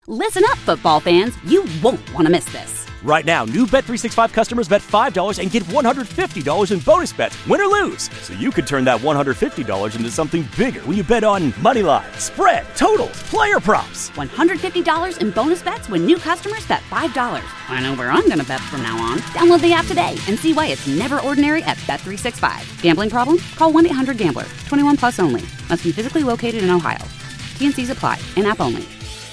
Listen up, football fans. You won't want to miss this. Right now, new Bet365 customers bet $5 and get $150 in bonus bets, win or lose. So you could turn that $150 into something bigger when you bet on money line, spread, totals, player props. $150 in bonus bets when new customers bet $5. I know where I'm going to bet from now on. Download the app today and see why it's never ordinary at Bet365. Gambling problem? Call 1-800-GAMBLER. 21 plus only. Must be physically located in Ohio. T&Cs apply. In-app only.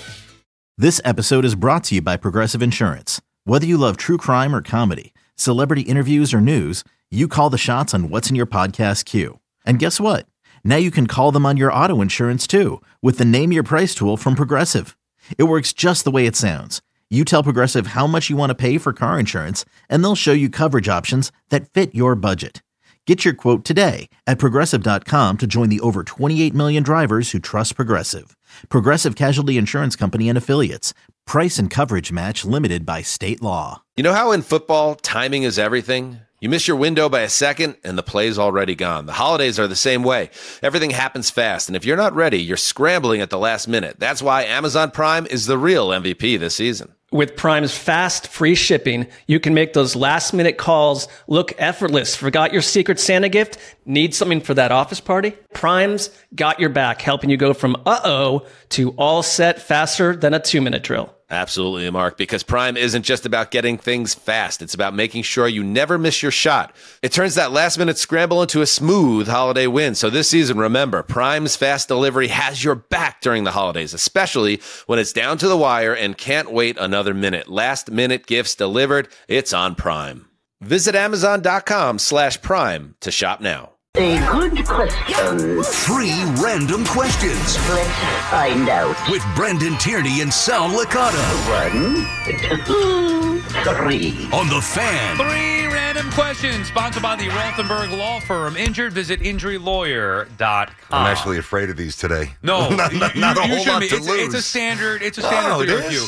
This episode is brought to you by Progressive Insurance. Whether you love true crime or comedy, celebrity interviews or news, you call the shots on what's in your podcast queue. And guess what? Now you can call them on your auto insurance too with the Name Your Price tool from Progressive. It works just the way it sounds. You tell Progressive how much you want to pay for car insurance, and they'll show you coverage options that fit your budget. Get your quote today at Progressive.com to join the over 28 million drivers who trust Progressive. Progressive Casualty Insurance Company and Affiliates. Price and coverage match limited by state law. You know how in football, timing is everything? You miss your window by a second, and the play's already gone. The holidays are the same way. Everything happens fast, and if you're not ready, you're scrambling at the last minute. That's why Amazon Prime is the real MVP this season. With Prime's fast, free shipping, you can make those last-minute calls look effortless. Forgot your Secret Santa gift? Need something for that office party? Prime's got your back, helping you go from uh-oh to all set faster than a 2-minute drill. Absolutely, Mark, because Prime isn't just about getting things fast. It's about making sure you never miss your shot. It turns that last-minute scramble into a smooth holiday win. So this season, remember, Prime's fast delivery has your back during the holidays, especially when it's down to the wire and can't wait another minute. Last-minute gifts delivered. It's on Prime. Visit Amazon.com/Prime to shop now. A good question. 3 random questions. Let's find out. With Brendan Tierney and Sal Licata. 1, 2, 3. On The Fan. 3 random questions, sponsored by the Rothenberg Law Firm. Injured, visit injurylawyer.com. I'm actually afraid of these today. No, not a whole lot to lose. It's a standard for your review.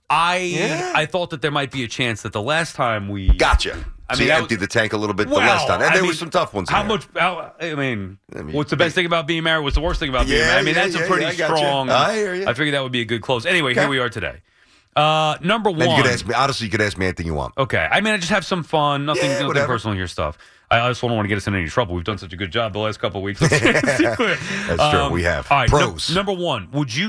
I thought that there might be a chance that the last time we... Gotcha. So you emptied the tank a little bit the last time. And there were some tough ones in there. What's the best thing about being married? What's the worst thing about being married? That's a pretty strong... I hear you. I figured that would be a good close. Anyway, here we are today. Number one. And you could ask me, honestly, you could ask me anything you want. Okay. I just have some fun. Nothing personal here stuff. I also don't want to get us in any trouble. We've done such a good job the last couple of weeks. That's true. We have. All right, Pros. Number one, would you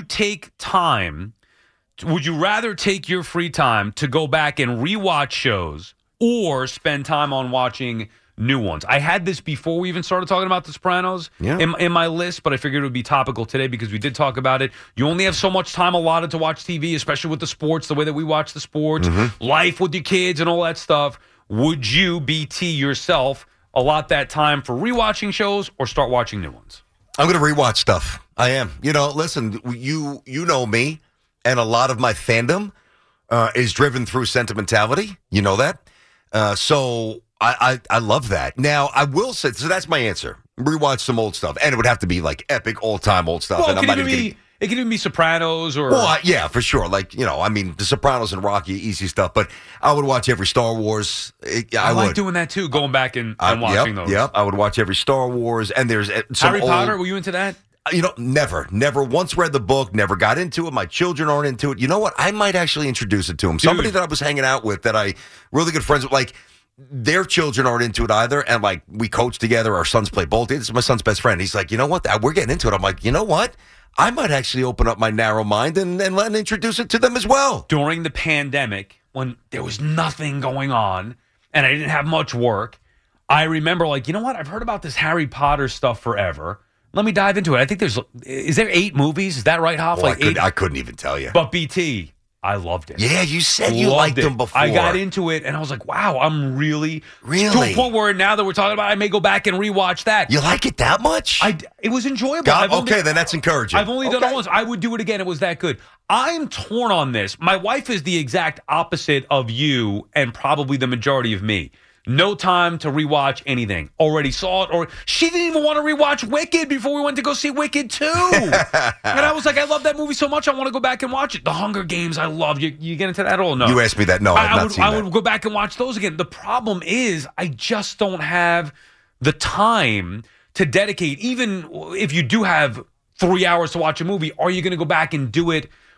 rather take your free time to go back and rewatch shows or spend time on watching new ones? I had this before we even started talking about The Sopranos in my list, but I figured it would be topical today because we did talk about it. You only have so much time allotted to watch TV, especially with the sports, the way that we watch the sports, life with your kids and all that stuff. Would you, BT yourself, allot that time for rewatching shows or start watching new ones? I'm going to rewatch stuff. I am. Listen, you know me, and a lot of my fandom is driven through sentimentality. You know that? So I love that. Now, I will say, so that's my answer. Rewatch some old stuff. And it would have to be like epic, all-time old stuff. Well, and it could even be Sopranos or... Well, yeah, for sure. Like, The Sopranos and Rocky, easy stuff. But I would watch every Star Wars. I like doing that, too, going back and watching those. Yep, I would watch every Star Wars. And there's some Harry Potter, were you into that? Never once read the book, never got into it. My children aren't into it. You know what? I might actually introduce it to them. Somebody that I was hanging out with that I really good friends with, like, their children aren't into it either. And, like, we coach together. Our sons play both. This is my son's best friend. He's like, you know what? We're getting into it. I'm like, you know what? I might actually open up my narrow mind and let introduce it to them as well. During the pandemic, when there was nothing going on and I didn't have much work, I remember, like, you know what? I've heard about this Harry Potter stuff forever. Let me dive into it. I think is there 8 movies? Is that right, Hoff? Well, I couldn't even tell you. But BT, I loved it. Yeah, you said you liked them before. I got into it, and I was like, wow, I'm really to a point where now that we're talking about it, I may go back and rewatch that. You like it that much? It was enjoyable. Then that's encouraging. I've only done it once. I would do it again. It was that good. I'm torn on this. My wife is the exact opposite of you and probably the majority of me. No time to rewatch anything. Already saw it, or she didn't even want to rewatch Wicked before we went to go see Wicked 2. And I was like, I love that movie so much, I want to go back and watch it. The Hunger Games, I love. You get into that at all? No. You asked me that. No, I've not seen that. I would go back and watch those again. The problem is, I just don't have the time to dedicate. Even if you do have 3 hours to watch a movie, are you going to go back and do it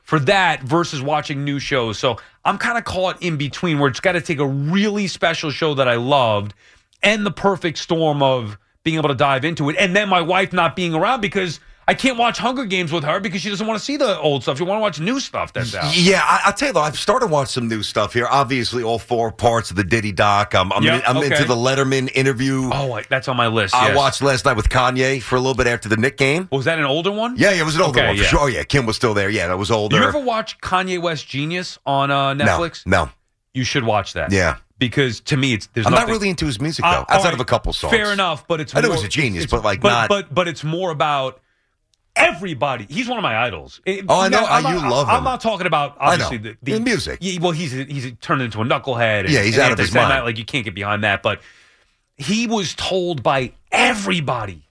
for that versus watching new shows. So I'm kind of caught in between where it's got to take a really special show that I loved and the perfect storm of being able to dive into it. And then my wife not being around because I can't watch Hunger Games with her because she doesn't want to see the old stuff. She want to watch new stuff that's out. Yeah, I'll tell you though, I've started watching some new stuff here. Obviously, all 4 parts of the Diddy doc. I'm into the Letterman interview. Oh, that's on my list. I watched last night with Kanye for a little bit after the Knick game. Was that an older one? Yeah, it was an older one for sure. Oh, yeah, Kim was still there. Yeah, that was older. You ever watch Kanye West Genius on Netflix? No. You should watch that. Yeah. Because to me, there's I'm nothing. not really into his music though, outside of a couple songs. Fair enough, but it's I know more, he's a genius, but it's more about everybody. He's one of my idols. I know. You love him. I'm not talking about obviously the music. Well, he's turned into a knucklehead. Yeah, he's out of his mind. Like you can't get behind that. But he was told by everybody,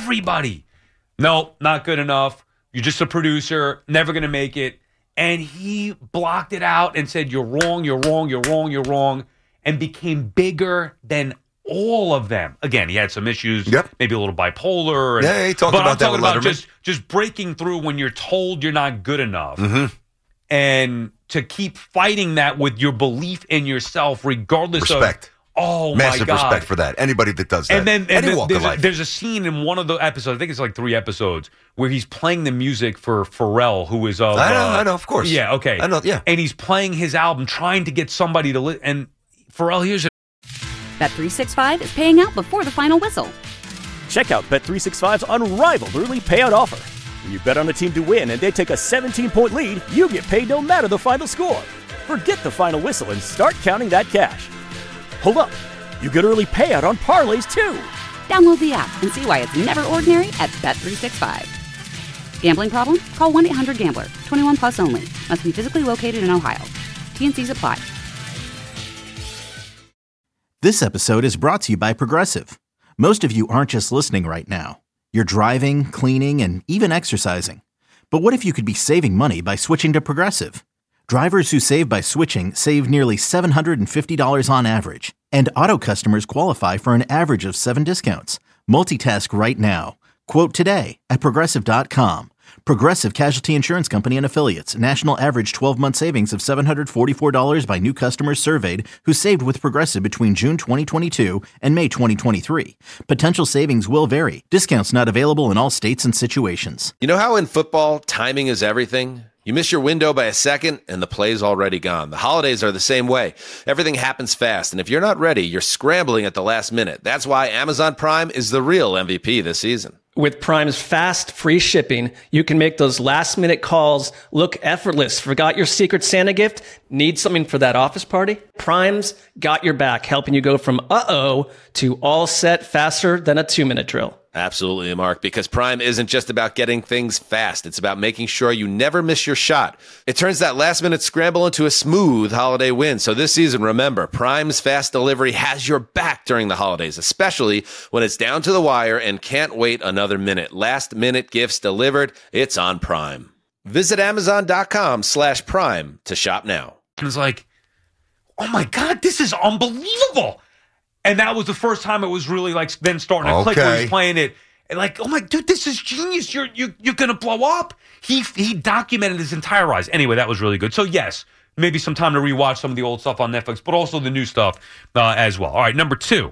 no, not good enough. You're just a producer, never going to make it. And he blocked it out and said, "You're wrong. You're wrong. You're wrong. You're wrong." And became bigger than all of them. Again, he had some issues, maybe a little bipolar. He talked about that with Letterman. Just breaking through when you're told you're not good enough. And to keep fighting that with your belief in yourself, regardless of... Oh, massive my God. respect for that. Anybody that does that. And then there's a scene in one of the episodes, I think it's like 3 episodes, where he's playing the music for Pharrell, who is of... I know, of course. Yeah, okay. I know, yeah. And he's playing his album, trying to get somebody to... And Pharrell, here's it. Bet365 is paying out before the final whistle. Check out Bet365's unrivaled early payout offer. When you bet on a team to win and they take a 17-point lead, you get paid no matter the final score. Forget the final whistle and start counting that cash. Hold up. You get early payout on parlays, too. Download the app and see why it's never ordinary at Bet365. Gambling problem? Call 1-800-GAMBLER. 21 plus only. Must be physically located in Ohio. T&Cs apply. This episode is brought to you by Progressive. Most of you aren't just listening right now. You're driving, cleaning, and even exercising. But what if you could be saving money by switching to Progressive? Drivers who save by switching save nearly $750 on average. And auto customers qualify for an average of 7 discounts. Multitask right now. Quote today at Progressive.com. Progressive Casualty Insurance Company and Affiliates. National average 12-month savings of $744 by new customers surveyed who saved with Progressive between June 2022 and May 2023. Potential savings will vary. Discounts not available in all states and situations. You know how in football, timing is everything? You miss your window by a second, and the play's already gone. The holidays are the same way. Everything happens fast, and if you're not ready, you're scrambling at the last minute. That's why Amazon Prime is the real MVP this season. With Prime's fast, free shipping, you can make those last-minute calls look effortless. Forgot your Secret Santa gift? Need something for that office party? Prime's got your back, helping you go from uh-oh to all set faster than a 2-minute drill. Absolutely, Mark, because Prime isn't just about getting things fast. It's about making sure you never miss your shot. It turns that last-minute scramble into a smooth holiday win. So this season, remember, Prime's fast delivery has your back during the holidays, especially when it's down to the wire and can't wait another minute. Last-minute gifts delivered, it's on Prime. Visit Amazon.com/Prime to shop now. And it's like, oh my God, this is unbelievable. And that was the first time it was really like then starting to click where he's playing it. And like, oh my dude, this is genius. You're gonna blow up. He documented his entire rise. Anyway, that was really good. So yes, maybe some time to rewatch some of the old stuff on Netflix, but also the new stuff as well. All right, number 2.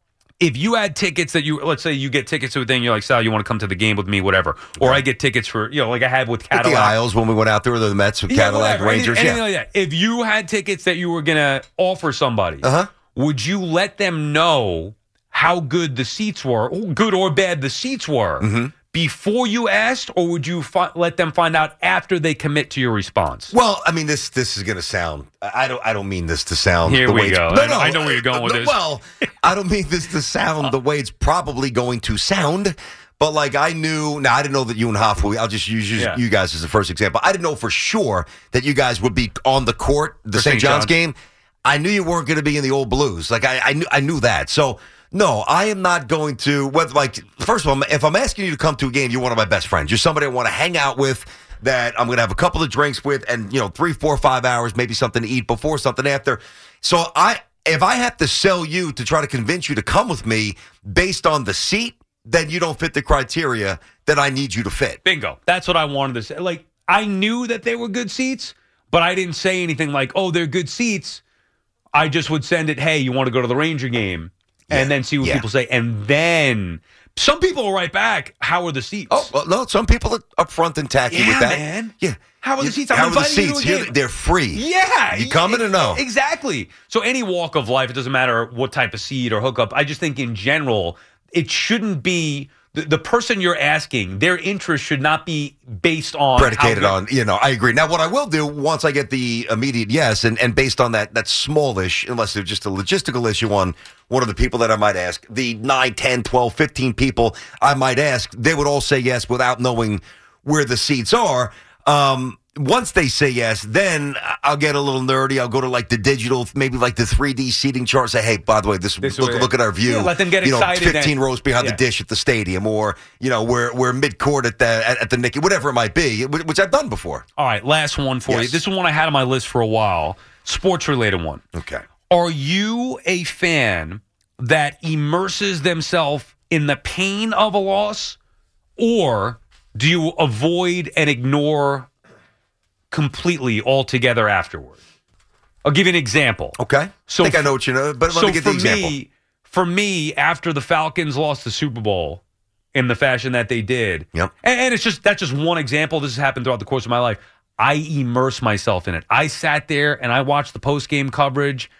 If you had tickets that let's say you get tickets to a thing, you're like, Sal, you want to come to the game with me, whatever. Or I get tickets for, like I had with Cadillac. With the Isles when we went out there with the Mets with Cadillac, whatever. Rangers. Anything like that. If you had tickets that you were going to offer somebody, would you let them know how good the seats were, good or bad the seats were, before you asked, or would you let them find out after they commit to your response? Well, I mean, this is going to sound. I don't mean this to sound. Here the we way go. I know where you're going with this. Well, I don't mean this to sound the way it's probably going to sound. But like I didn't know that you and Hoff. I'll just use you guys as the first example. I didn't know for sure that you guys would be on the court, the St. John's game. I knew you weren't going to be in the Old Blues. Like I knew that. So no, I am not going to. First of all, if I'm asking you to come to a game, you're one of my best friends. You're somebody I want to hang out with, that I'm going to have a couple of drinks with, and 3, 4, 5 hours, maybe something to eat before, something after. So if I have to sell you to try to convince you to come with me based on the seat, then you don't fit the criteria that I need you to fit. Bingo. That's what I wanted to say. Like, I knew that they were good seats, but I didn't say anything like, oh, they're good seats. I just would send it, hey, you want to go to the Ranger game? And then see what people say. And then some people will write back, how are the seats? Oh, well, no, some people are upfront and tacky with that. Man. Yeah. How are the seats? How are the seats? They're free. Yeah. You coming or no? Exactly. So any walk of life, it doesn't matter what type of seat or hookup. I just think in general, it shouldn't be the person you're asking, their interest should not be based on predicated on, I agree. Now, what I will do once I get the immediate yes, and based on that smallish, unless there's just a logistical issue on one of the people that I might ask, the 9, 10, 12, 15 people I might ask, they would all say yes without knowing where the seats are. Once they say yes, then I'll get a little nerdy. I'll go to like the digital, maybe like the 3D seating chart. Say, hey, by the way, look at our view. Yeah, let them get excited. 15 rows behind the dish at the stadium, or we're mid court at the Nicky, whatever it might be, which I've done before. All right, last one for you. This is one I had on my list for a while. Sports related one. Okay. Are you a fan that immerses themselves in the pain of a loss, or do you avoid and ignore completely altogether afterward? I'll give you an example. Okay. So I think I know what you know, but let me get the example. For me, after the Falcons lost the Super Bowl in the fashion that they did, and that's just one example. This has happened throughout the course of my life. I immerse myself in it. I sat there and I watched the post-game coverage.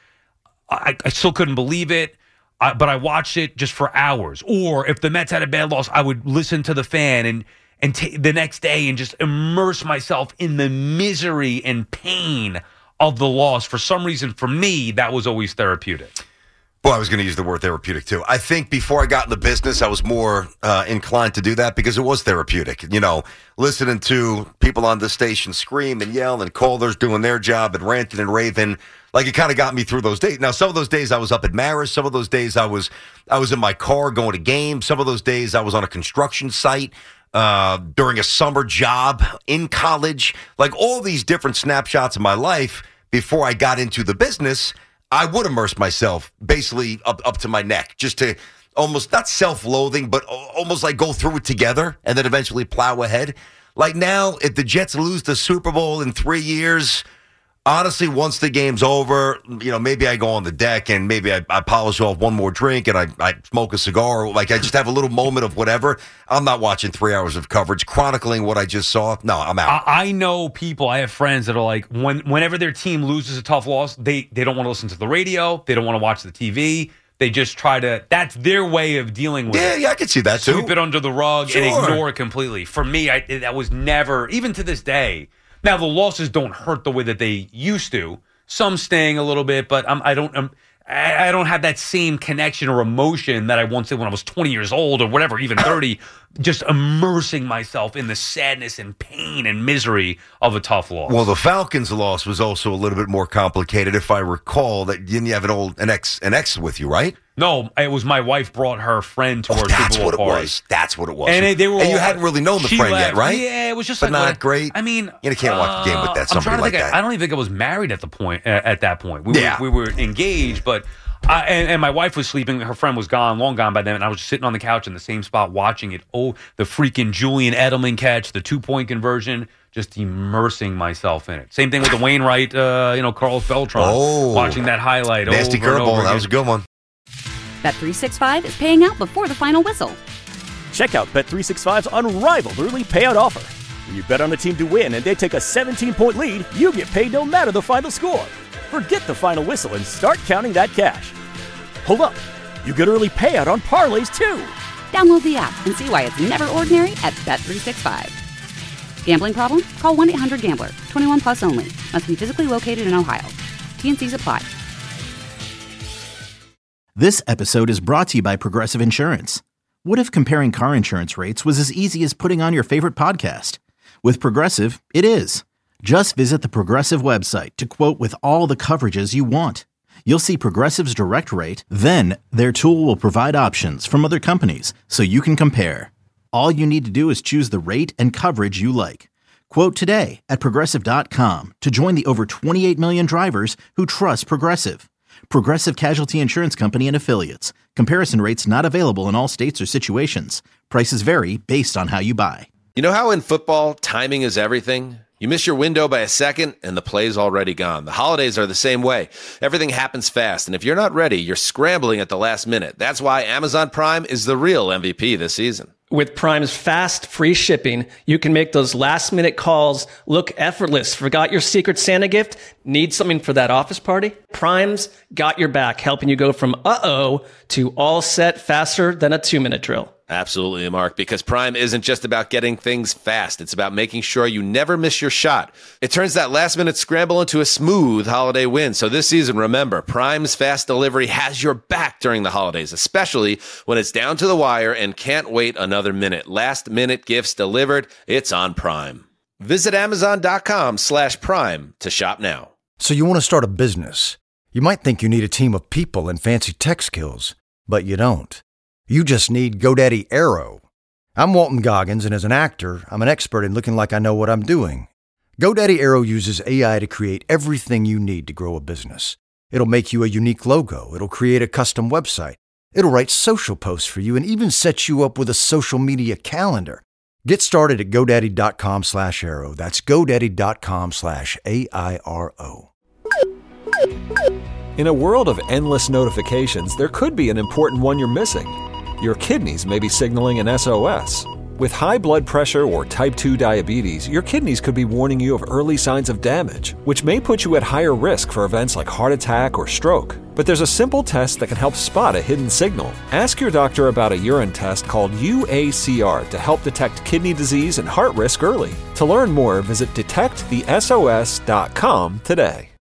I still couldn't believe it, but I watched it just for hours. Or if the Mets had a bad loss, I would listen to the fan and the next day and just immerse myself in the misery and pain of the loss. For some reason, for me, that was always therapeutic. Well, I was going to use the word therapeutic, too. I think before I got in the business, I was more inclined to do that because it was therapeutic. Listening to people on the station scream and yell and callers doing their job and ranting and raving, like it kind of got me through those days. Now, some of those days I was up at Marist. Some of those days I was in my car going to games. Some of those days I was on a construction site during a summer job in college. Like all these different snapshots of my life before I got into the business, I would immerse myself basically up to my neck just to almost not self-loathing, but almost like go through it together and then eventually plow ahead. Like now, if the Jets lose the Super Bowl in 3 years, honestly, once the game's over, maybe I go on the deck and maybe I polish off one more drink and I smoke a cigar. Like I just have a little moment of whatever. I'm not watching 3 hours of coverage, chronicling what I just saw. No, I'm out. I know people, I have friends that are like, whenever their team loses a tough loss, they don't want to listen to the radio. They don't want to watch the TV. They just try to, that's their way of dealing with it. Yeah, I can see that too. Sweep it under the rug and ignore it completely. For me, that was never, even to this day. Now, the losses don't hurt the way that they used to. Some sting a little bit, but I don't have that same connection or emotion that I once did when I was 20 years old or whatever, even 30, just immersing myself in the sadness and pain and misery of a tough loss. Well, the Falcons' loss was also a little bit more complicated, if I recall. That didn't you have an ex with you, right? No, it was my wife brought her friend to our Super Bowl party. That's what it was. And they were. And you hadn't really known the friend yet, right? Yeah, it was just but like not great. I mean, you can't watch the game with that. Somebody like that. I don't even think I was married at that point. We were engaged, but. And my wife was sleeping. Her friend was long gone by then. And I was just sitting on the couch in the same spot watching it. Oh, the freaking Julian Edelman catch, the 2-point conversion, just immersing myself in it. Same thing with the Wainwright, Carlos Beltran, watching that highlight. Nasty curveball. That was a good one. Bet365 is paying out before the final whistle. Check out Bet365's unrivaled early payout offer. When you bet on a team to win and they take a 17-point lead, you get paid no matter the final score. Forget the final whistle and start counting that cash. Hold up. You get early payout on parlays, too. Download the app and see why it's never ordinary at Bet365. Gambling problem? Call 1-800-GAMBLER. 21 plus only. Must be physically located in Ohio. T&Cs apply. This episode is brought to you by Progressive Insurance. What if comparing car insurance rates was as easy as putting on your favorite podcast? With Progressive, it is. Just visit the Progressive website to quote with all the coverages you want. You'll see Progressive's direct rate, then their tool will provide options from other companies so you can compare. All you need to do is choose the rate and coverage you like. Quote today at Progressive.com to join the over 28 million drivers who trust Progressive. Progressive Casualty Insurance Company and Affiliates. Comparison rates not available in all states or situations. Prices vary based on how you buy. You know how in football, timing is everything? You miss your window by a second, and the play's already gone. The holidays are the same way. Everything happens fast, and if you're not ready, you're scrambling at the last minute. That's why Amazon Prime is the real MVP this season. With Prime's fast, free shipping, you can make those last-minute calls look effortless. Forgot your Secret Santa gift? Need something for that office party? Prime's got your back, helping you go from uh-oh to all set faster than a 2-minute drill. Absolutely, Mark, because Prime isn't just about getting things fast. It's about making sure you never miss your shot. It turns that last-minute scramble into a smooth holiday win. So this season, remember, Prime's fast delivery has your back during the holidays, especially when it's down to the wire and can't wait another minute. Last-minute gifts delivered. It's on Prime. Visit Amazon.com/Prime to shop now. So you want to start a business. You might think you need a team of people and fancy tech skills, but you don't. You just need GoDaddy Aero. I'm Walton Goggins, and as an actor, I'm an expert in looking like I know what I'm doing. GoDaddy Aero uses AI to create everything you need to grow a business. It'll make you a unique logo. It'll create a custom website. It'll write social posts for you and even set you up with a social media calendar. Get started at GoDaddy.com/Aero. That's GoDaddy.com/AIRO. In a world of endless notifications, there could be an important one you're missing. Your kidneys may be signaling an SOS. With high blood pressure or type 2 diabetes, your kidneys could be warning you of early signs of damage, which may put you at higher risk for events like heart attack or stroke. But there's a simple test that can help spot a hidden signal. Ask your doctor about a urine test called UACR to help detect kidney disease and heart risk early. To learn more, visit detectthesos.com today.